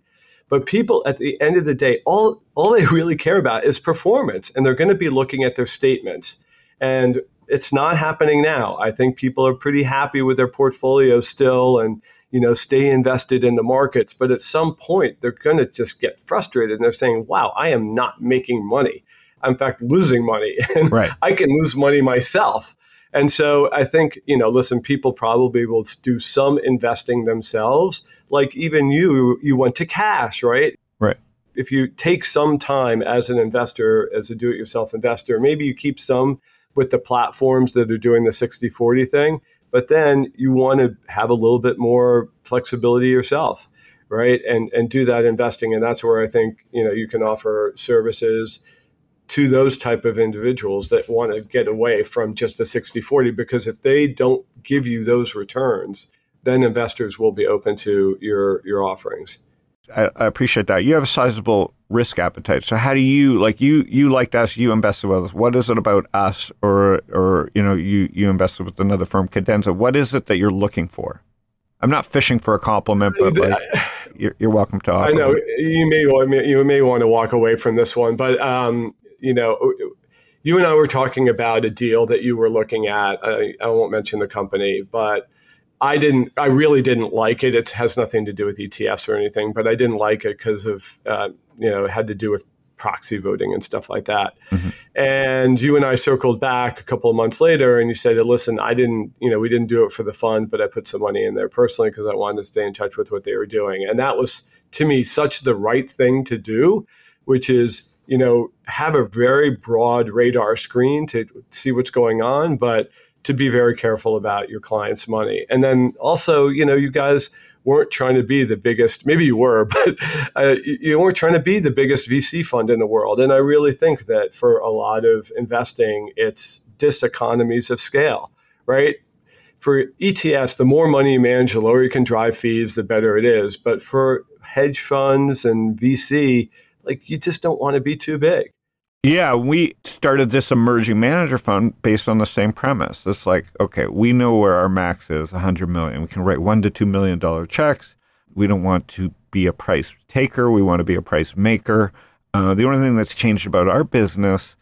But people at the end of the day, all, all they really care about is performance, and they're going to be looking at their statements. And it's not happening now. I think people are pretty happy with their portfolio still and, you know, stay invested in the markets. But at some point, they're going to just get frustrated and they're saying, wow, I am not making money. I'm in fact losing money, and right. I can lose money myself. And so I think, you know, listen, people probably will do some investing themselves. Like even you, you went to cash, right? Right. If you take some time as an investor, as a do-it-yourself investor, maybe you keep some with the platforms that are doing the sixty forty thing, but then you want to have a little bit more flexibility yourself, right? And and do that investing. And that's where I think, you know, you can offer services to those type of individuals that want to get away from just the sixty forty, because if they don't give you those returns, then investors will be open to your your offerings. I, I appreciate that. You have a sizable risk appetite. So how do you, like you, you liked us, you invested with us. What is it about us or, or you know, you, you invested with another firm, Cadenza. What is it that you're looking for? I'm not fishing for a compliment, but like, you're, you're welcome to offer. I know you may, you may want to walk away from this one, but um, you know, you and I were talking about a deal that you were looking at. I, I won't mention the company, but I didn't. I really didn't like it. It has nothing to do with E T Fs or anything, but I didn't like it because of uh, you know it had to do with proxy voting and stuff like that. Mm-hmm. And you and I circled back a couple of months later, and you said, "Listen, I didn't. You know, we didn't do it for the fund, but I put some money in there personally because I wanted to stay in touch with what they were doing." And that was, to me, such the right thing to do, which is, you know, have a very broad radar screen to see what's going on, but to be very careful about your client's money. And then also, you know, you guys weren't trying to be the biggest, maybe you were, but uh, you weren't trying to be the biggest V C fund in the world. And I really think that for a lot of investing, it's diseconomies of scale, right? For E T Fs, the more money you manage, the lower you can drive fees, the better it is. But for hedge funds and V C, like you just don't want to be too big. Yeah, we started this emerging manager fund based on the same premise. It's like, okay, we know where our max is, one hundred million. We can write one to two million dollar checks. We don't want to be a price taker. We want to be a price maker. Uh, the only thing that's changed about our business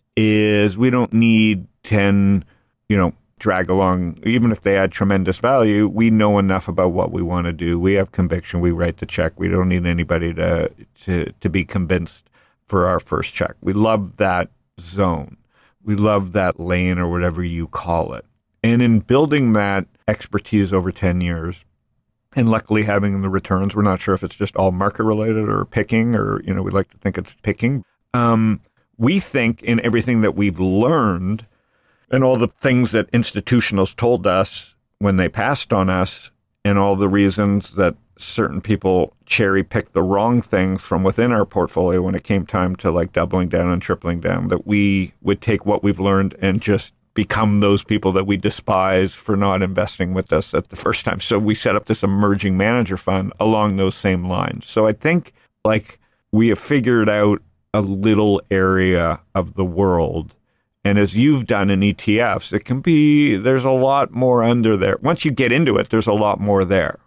is we don't need ten, you know, drag along. Even if they add tremendous value, we know enough about what we want to do. We have conviction. We write the check. We don't need anybody to to to be convinced for our first check. We love that zone. We love that lane or whatever you call it. And in building that expertise over ten years and luckily having the returns, we're not sure if it's just all market related or picking or, you know, we like to think it's picking. Um, we think in everything that we've learned and all the things that institutionals told us when they passed on us and all the reasons that certain people cherry picked the wrong things from within our portfolio when it came time to like doubling down and tripling down, that we would take what we've learned and just become those people that we despise for not investing with us at the first time. So we set up this emerging manager fund along those same lines. So I think like we have figured out a little area of the world. And as you've done in E T Fs, it can be, there's a lot more under there. Once you get into it, there's a lot more there.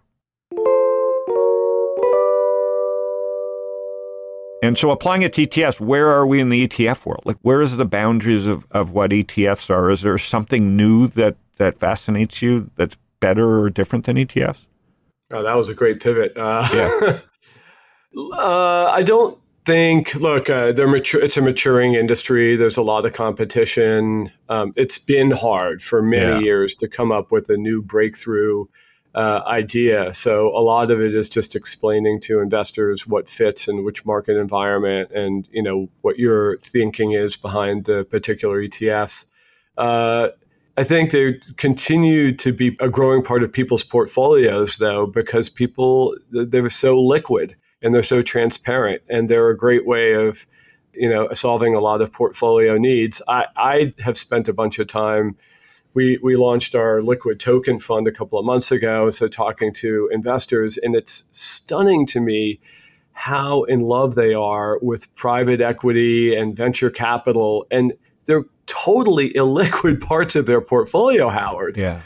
And so applying it to E T Fs, where are we in the E T F world? Like, where is the boundaries of, of what E T Fs are? Is there something new that, that fascinates you that's better or different than E T Fs? Oh, that was a great pivot. Uh, yeah. uh, I don't think, look, uh, they're mature, it's a maturing industry. There's a lot of competition. Um, it's been hard for many yeah. years to come up with a new breakthrough Uh, idea. So a lot of it is just explaining to investors what fits in which market environment and, you know, what your thinking is behind the particular E T Fs. Uh, I think they continue to be a growing part of people's portfolios, though, because people, they're so liquid and they're so transparent and they're a great way of, you know, solving a lot of portfolio needs. I, I have spent a bunch of time We we launched our liquid token fund a couple of months ago, so talking to investors, and it's stunning to me how in love they are with private equity and venture capital, and they're totally illiquid parts of their portfolio, Howard. Yeah.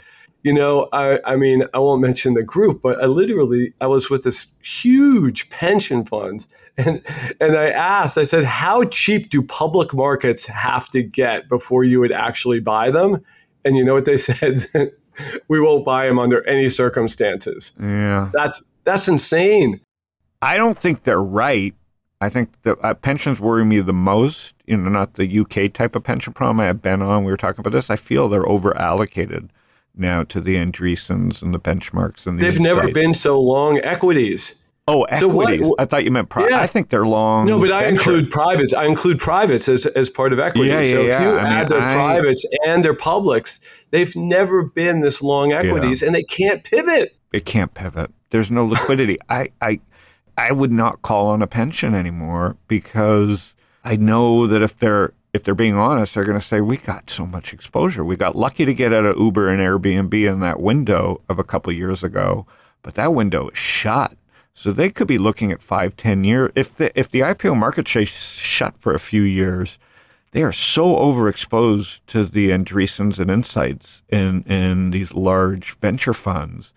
You know, I, I mean, I won't mention the group, but I literally, I was with this huge pension funds, and and I asked, I said, how cheap do public markets have to get before you would actually buy them? And you know what they said? We won't buy them under any circumstances. Yeah. That's that's insane. I don't think they're right. I think the uh, pensions worry me the most, you know, not the U K type of pension problem. I have been on, we were talking about this. I feel they're over allocated now to the Andreessens and the benchmarks and the They've insights. never been so long equities. Oh, So what- equities. I thought you meant private. Yeah. I think they're long. No, but I venture. include privates. I include privates as, as part of equity. Yeah, yeah, so if yeah. you I mean, add their I- privates and their publics, they've never been this long equities, and they can't pivot. It can't pivot. There's no liquidity. I, I, I would not call on a pension anymore because I know that if they're if they're being honest, they're going to say we got so much exposure. We got lucky to get out of Uber and Airbnb in that window of a couple of years ago, but that window is shut. So they could be looking at five, ten years. If the if the I P O market stays shut for a few years, they are so overexposed to the Andreessens and Insights in in these large venture funds.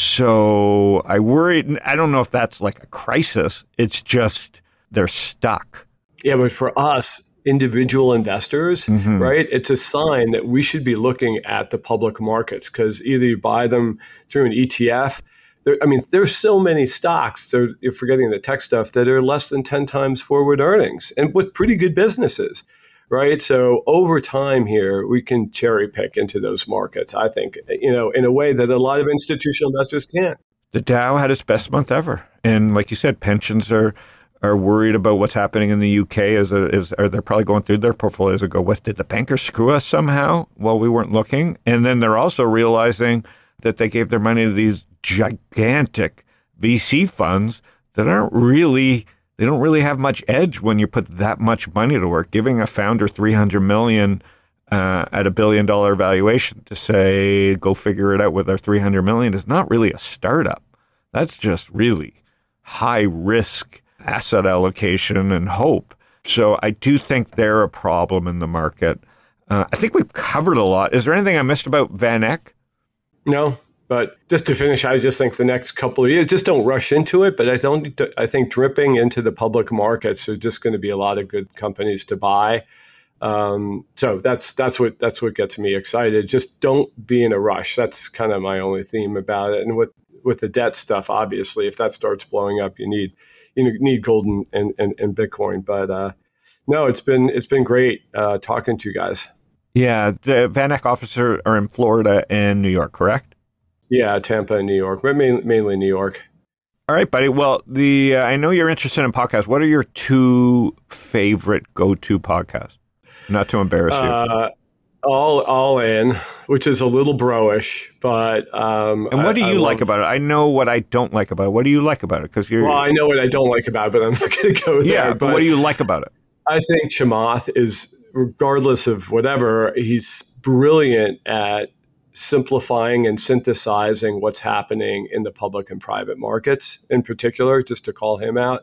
So I worry. I don't know if that's like a crisis. It's just they're stuck. Yeah, but for us, individual investors, Mhm. right, it's a sign that we should be looking at the public markets because either you buy them through an E T F. There, I mean, there's so many stocks, so you're forgetting the tech stuff, that are less than ten times forward earnings and with pretty good businesses, right? So over time here, we can cherry pick into those markets, I think, you know, in a way that a lot of institutional investors can't. The Dow had its best month ever, and like you said, pensions are are worried about what's happening in the U K. As a, as are they're probably going through their portfolios and go, "What did the bankers screw us somehow while we weren't looking?" And then they're also realizing that they gave their money to these gigantic V C funds that aren't really they don't really have much edge when you put that much money to work. Giving a founder three hundred million uh, at a billion dollar valuation to say go figure it out with our three hundred million is not really a startup. That's just really high risk asset allocation and hope. So I do think they're a problem in the market. Uh, I think we've covered a lot. Is there anything I missed about Van Eck? No, but just to finish, I just think the next couple of years, just don't rush into it. But I don't. I think dripping into the public markets are just going to be a lot of good companies to buy. Um, so that's that's what that's what gets me excited. Just don't be in a rush. That's kind of my only theme about it. And with with the debt stuff, obviously, if that starts blowing up, you need you need gold and and, and, and Bitcoin. But uh, no, it's been it's been great uh, talking to you guys. Yeah, the Van Eck offices are in Florida and New York, correct? Yeah, Tampa and New York, but mainly, mainly New York. All right, buddy. Well, the uh, I know you're interested in podcasts. What are your two favorite go-to podcasts? Not to embarrass you. Uh, all all in, which is a little bro-ish, but um, and what do I- you I like love- about it? I know what I don't like about it. What do you like about it? Because you're Well, I know what I don't like about it, but I'm not going to go there. yeah. But what do you like about it? I think Chamath is, regardless of whatever, he's brilliant at simplifying and synthesizing what's happening in the public and private markets in particular, just to call him out.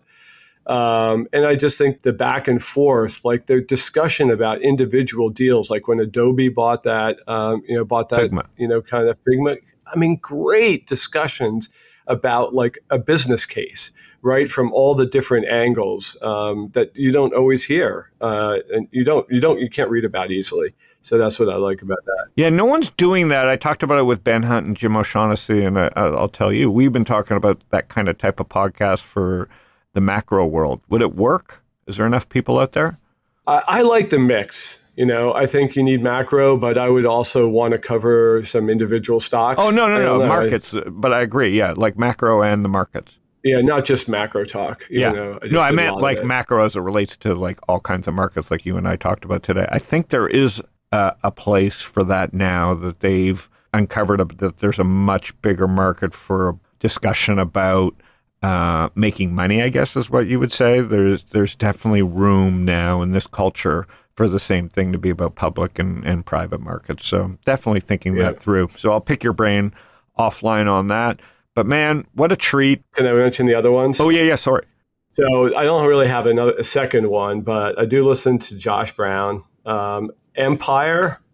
Um, and I just think the back and forth, like the discussion about individual deals, like when Adobe bought that, um, you know, bought that, Figma. you know, kind of Figma. I mean, great discussions about like a business case, right? From all the different angles um, that you don't always hear, uh, and you don't, you don't, you can't read about easily. So that's what I like about that. Yeah, no one's doing that. I talked about it with Ben Hunt and Jim O'Shaughnessy, and I, I'll tell you, we've been talking about that kind of type of podcast for the macro world. Would it work? Is there enough people out there? I, I like the mix. You know, I think you need macro, but I would also want to cover some individual stocks. Oh, no, no, I no, don't know. markets. But I agree. Yeah, like macro and the markets. Yeah, not just macro talk. You Yeah. know, just No, I did a meant lot of like it. macro as it relates to like all kinds of markets like you and I talked about today. I think there is a, a place for that now that they've uncovered a, that there's a much bigger market for a discussion about uh, making money, I guess is what you would say. There's there's definitely room now in this culture for the same thing to be about public and, and private markets. So definitely thinking Yeah. that through. So I'll pick your brain offline on that. But man, what a treat. Can I mention the other ones? Oh, yeah, yeah, sorry. So I don't really have another a second one, but I do listen to Josh Brown. Um, Empire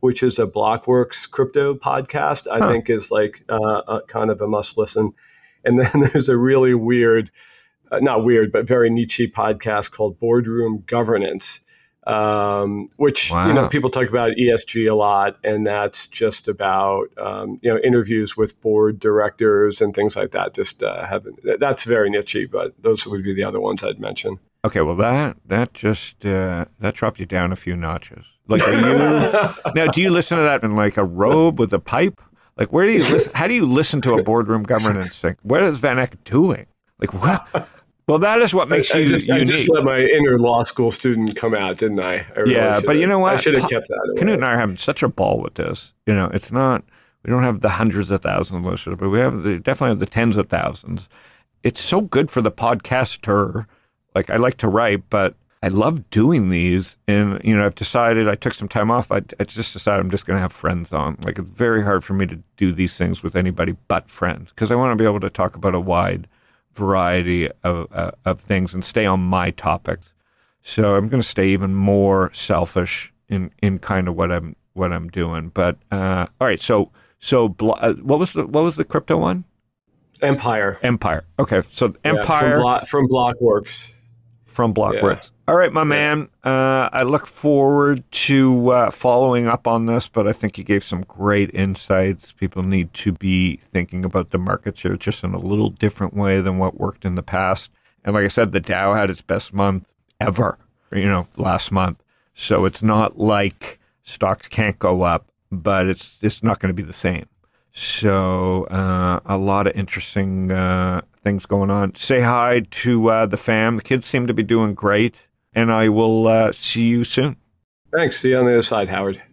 which is a Blockworks crypto podcast, I huh. think is like uh, a, kind of a must listen. And then there's a really weird, uh, not weird, but very niche podcast called Boardroom Governance, um, which, wow. you know, people talk about E S G a lot. And that's just about, um, you know, interviews with board directors and things like that. Just uh, having, that's very niche, but those would be the other ones I'd mention. Okay, well, that that just, uh, that dropped you down a few notches. Like, are you, now, do you listen to that in like a robe with a pipe? Like, where do you listen? How do you listen to a boardroom governance thing? What is Van Eck doing? Like, what? Well, that is what makes I, you I just, unique. I just let my inner law school student come out, didn't I? I really yeah, but you know what? I should have kept that away. Knut and I are having such a ball with this. You know, it's not, we don't have the hundreds of thousands of listeners, but we have the, definitely have the tens of thousands. It's so good for the podcaster. Like, I like to write, but I love doing these. And, you know, I've decided, I took some time off. I, I just decided I'm just going to have friends on. Like, it's very hard for me to do these things with anybody but friends because I want to be able to talk about a wide variety of, uh, of things and stay on my topics. So I'm going to stay even more selfish in, in kind of what I'm what I'm doing. But uh, all right, so so uh, what was the what was the crypto one? Empire. Empire. Okay, so Empire yeah, from, Blo- from Blockworks. From Blockworks. Yeah. All right, my yeah. man. Uh, I look forward to uh, following up on this, but I think you gave some great insights. People need to be thinking about the markets here just in a little different way than what worked in the past. And like I said, the Dow had its best month ever, you know, last month. So it's not like stocks can't go up, but it's it's not going to be the same. So uh, a lot of interesting uh, things going on. Say hi to uh, the fam. The kids seem to be doing great. And I will uh, see you soon. Thanks. See you on the other side, Howard.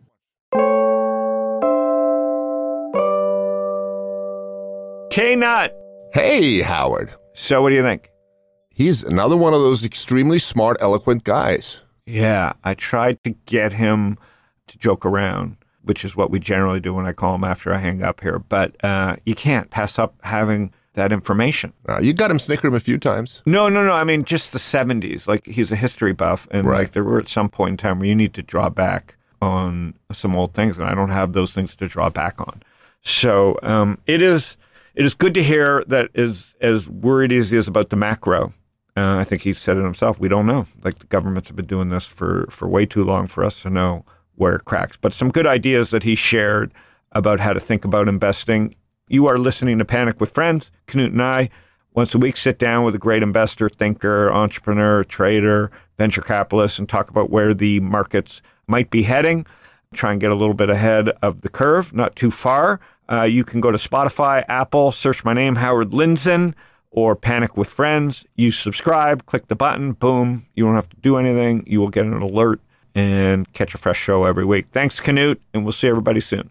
K-Nut. Hey, Howard. So what do you think? He's another one of those extremely smart, eloquent guys. Yeah, I tried to get him to joke around, which is what we generally do when I call him after I hang up here. But uh, you can't pass up having that information. Uh, you got him snickered him a few times. No, no, no. I mean, just the seventies. Like, he's a history buff. And right. like there were at some point in time where you need to draw back on some old things. And I don't have those things to draw back on. So um, it is it is good to hear that as, as worried as he is about the macro. Uh, I think he said it himself. We don't know. Like, the governments have been doing this for, for way too long for us to know where it cracks. But some good ideas that he shared about how to think about investing. You are listening to Panic with Friends. Knut and I, once a week, sit down with a great investor, thinker, entrepreneur, trader, venture capitalist, and talk about where the markets might be heading. Try and get a little bit ahead of the curve, not too far. Uh, you can go to Spotify, Apple, search my name, Howard Lindzen, or Panic with Friends. You subscribe, click the button, boom. You don't have to do anything. You will get an alert and catch a fresh show every week. Thanks, Knut, and we'll see everybody soon.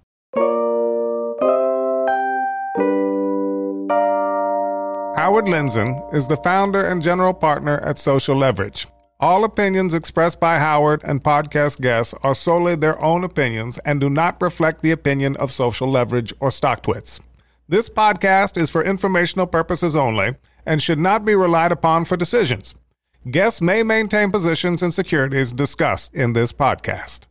Howard Lindzen is the founder and general partner at Social Leverage. All opinions expressed by Howard and podcast guests are solely their own opinions and do not reflect the opinion of Social Leverage or StockTwits. This podcast is for informational purposes only and should not be relied upon for decisions. Guests may maintain positions in securities discussed in this podcast.